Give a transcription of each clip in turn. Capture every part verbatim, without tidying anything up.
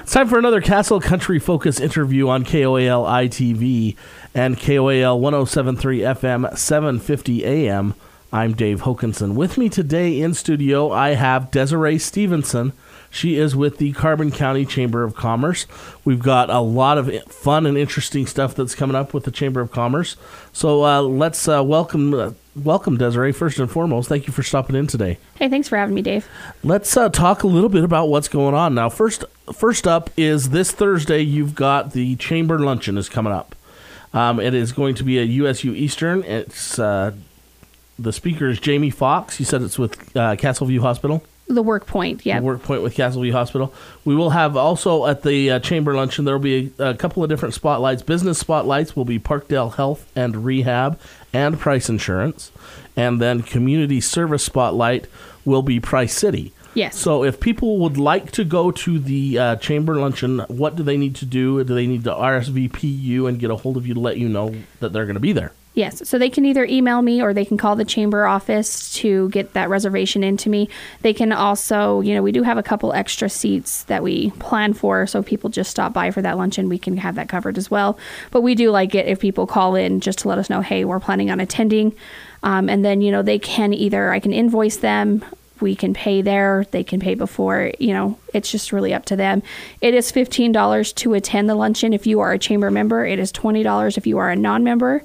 It's time for another Castle Country Focus interview on K O A L I T V and K O A L one oh seven point three F M, seven fifty A M. I'm Dave Hokanson. With me today in studio, I have Desiree Stevenson. She is with the Carbon County Chamber of Commerce. We've got a lot of fun and interesting stuff that's coming up with the Chamber of Commerce. So uh, let's uh, welcome uh, welcome Desiree first and foremost. Thank you for stopping in today. Hey, thanks for having me, Dave. Let's uh, talk a little bit about what's going on now. First, first up is this Thursday. You've got the Chamber Luncheon is coming up. Um, it is going to be at U S U Eastern. It's uh, the speaker is Jamie Fox. You said it's with uh, Castleview Hospital. The Work Point, yeah. The Work Point with Castleview Hospital. We will have also at the uh, Chamber Luncheon, there will be a, a couple of different spotlights. Business spotlights will be Parkdale Health and Rehab and Price Insurance. And then community service spotlight will be Price City. Yes. So if people would like to go to the uh, Chamber Luncheon, what do they need to do? Do they need to R S V P you and get a hold of you to let you know that they're going to be there? Yes, so they can either email me or they can call the chamber office to get that reservation into me. They can also, you know, we do have a couple extra seats that we plan for, so if people just stop by for that luncheon, we can have that covered as well. But we do like it if people call in just to let us know, hey, we're planning on attending. Um, and then, you know, they can either, I can invoice them, we can pay there, they can pay before, you know, it's just really up to them. It is fifteen dollars to attend the luncheon if you are a chamber member. It is twenty dollars if you are a non-member.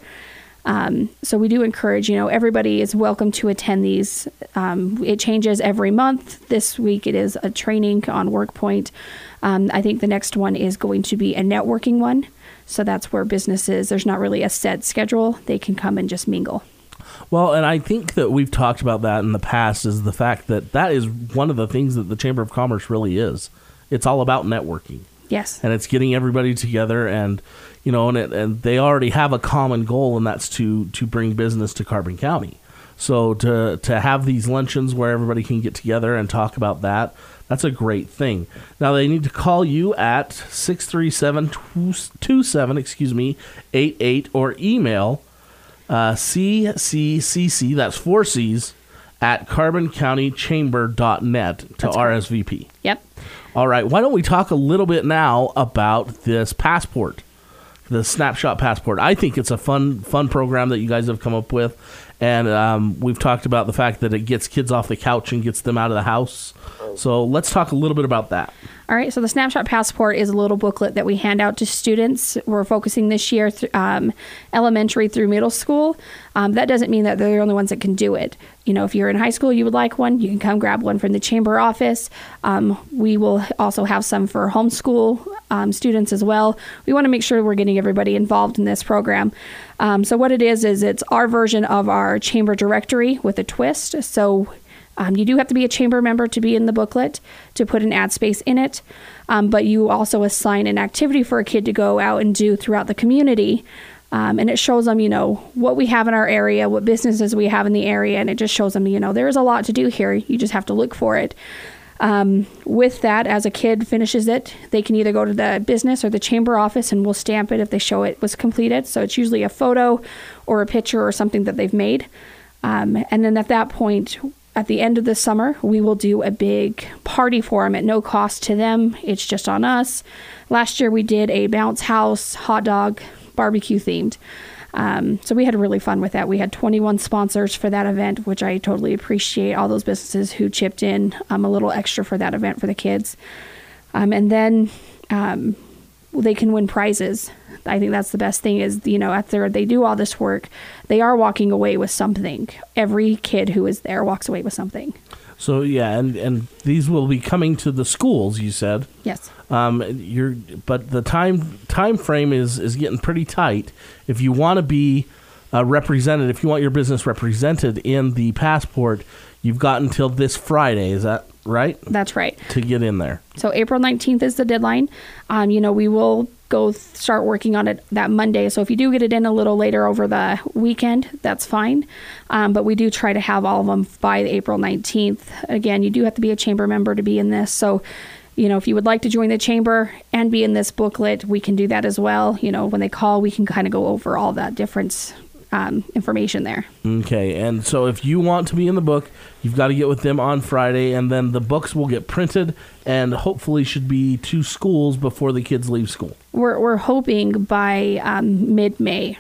Um, so we do encourage, you know, everybody is welcome to attend these. Um, it changes every month. This week it is a training on WorkPoint. Um, I think the next one is going to be a networking one. So that's where businesses, there's not really a set schedule. They can come and just mingle. Well, and I think that we've talked about that in the past, is the fact that that is one of the things that the Chamber of Commerce really is. It's all about networking. Yes. And it's getting everybody together, and, you know, and, it, and they already have a common goal, and that's to, to bring business to Carbon County. So to to have these luncheons where everybody can get together and talk about that, that's a great thing. Now, they need to call you at six three seven, two seven, excuse me, eight eight, or email uh, C C C C, that's four C's, at carbon county chamber dot net to that's R S V P. Correct. Yep. All right, why don't we talk a little bit now about this passport, the Snapshot Passport. I think it's a fun fun program that you guys have come up with, and um, we've talked about the fact that it gets kids off the couch and gets them out of the house. So let's talk a little bit about that. All right, so the Snapshot Passport is a little booklet that we hand out to students. We're focusing this year th- um, elementary through middle school. Um, that doesn't mean that they're the only ones that can do it. You know, if you're in high school, you would like one, you can come grab one from the chamber office. Um, we will also have some for homeschool um, students as well. We want to make sure we're getting everybody involved in this program. Um, so what it is, is it's our version of our chamber directory with a twist. So Um, you do have to be a chamber member to be in the booklet, to put an ad space in it, um, but you also assign an activity for a kid to go out and do throughout the community, um, and it shows them, you know, what we have in our area, what businesses we have in the area, and it just shows them, you know, there is a lot to do here. You just have to look for it. Um, with that, as a kid finishes it, they can either go to the business or the chamber office, and we'll stamp it if they show it was completed. So it's usually a photo or a picture or something that they've made. Um, and then at that point, at the end of the summer, we will do a big party for them at no cost to them. It's just on us. Last year, we did a bounce house, hot dog, barbecue themed. Um, so we had really fun with that. We had twenty-one sponsors for that event, which I totally appreciate all those businesses who chipped in um, a little extra for that event for the kids. Um, and then um, they can win prizes. I think that's the best thing is, you know, after they do all this work, they are walking away with something. Every kid who is there walks away with something. So, yeah, and, and these will be coming to the schools, you said. Yes. Um, you're, but the time time frame is, is getting pretty tight. If you want to be uh, represented, if you want your business represented in the passport, you've got until this Friday. Is that right? That's right. To get in there. So April nineteenth is the deadline. Um, you know, we will go th- start working on it that Monday. So if you do get it in a little later over the weekend, that's fine. Um, but we do try to have all of them by April nineteenth. Again, you do have to be a chamber member to be in this. So, you know, if you would like to join the chamber and be in this booklet, we can do that as well. You know, when they call, we can kind of go over all that difference um, information there. Okay, and so if you want to be in the book, you've got to get with them on Friday, and then the books will get printed and hopefully should be to schools before the kids leave school. We're, we're hoping by um, mid-May.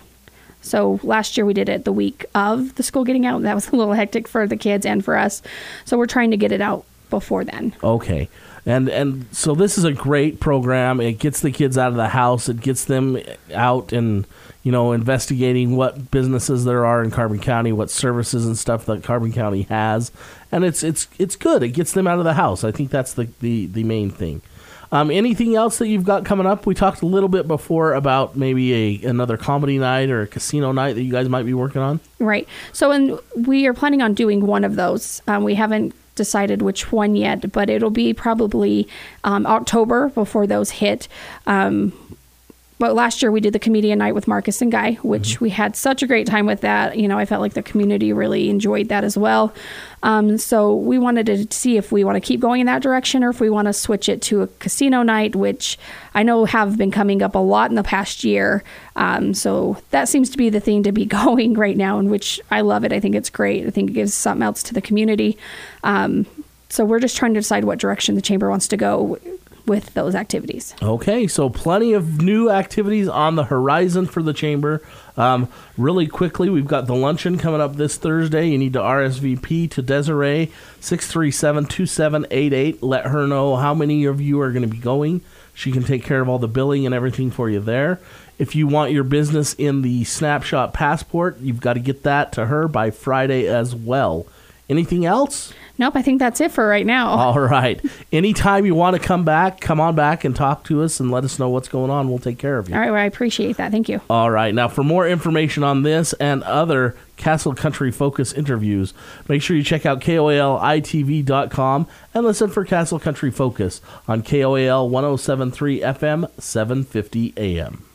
So last year we did it the week of the school getting out. That was a little hectic for the kids and for us. So we're trying to get it out before then. Okay. And and so this is a great program. It gets the kids out of the house. It gets them out and, you know, investigating what businesses there are in Carbon County, what services and stuff that Carbon County has. And it's it's it's good. It gets them out of the house. I think that's the, the, the main thing. Um, anything else that you've got coming up? We talked a little bit before about maybe a another comedy night or a casino night that you guys might be working on. Right. So and we are planning on doing one of those. Um, we haven't decided which one yet, but it'll be probably um, October before those hit. Um, but last year we did the comedian night with Marcus and Guy, which mm-hmm. we had such a great time with that. You know, I felt like the community really enjoyed that as well. Um, so we wanted to see if we want to keep going in that direction or if we want to switch it to a casino night, which I know have been coming up a lot in the past year. Um, so that seems to be the thing to be going right now, in which I love it. I think it's great. I think it gives something else to the community. Um, so we're just trying to decide what direction the chamber wants to go with those activities. Okay, so plenty of new activities on the horizon for the chamber. Um, really quickly, we've got the luncheon coming up this Thursday. You need to R S V P to Desiree, six three seven, two seven eight eight. Let her know how many of you are going to be going. She can take care of all the billing and everything for you there. If you want your business in the Snapshot Passport, you've got to get that to her by Friday as well. Anything else? Nope, I think that's it for right now. All right. Anytime you want to come back, come on back and talk to us and let us know what's going on. We'll take care of you. All right, well, I appreciate that. Thank you. All right. Now, for more information on this and other Castle Country Focus interviews, make sure you check out K O A L I T V dot com and listen for Castle Country Focus on K O A L one oh seven point three F M, seven fifty A M.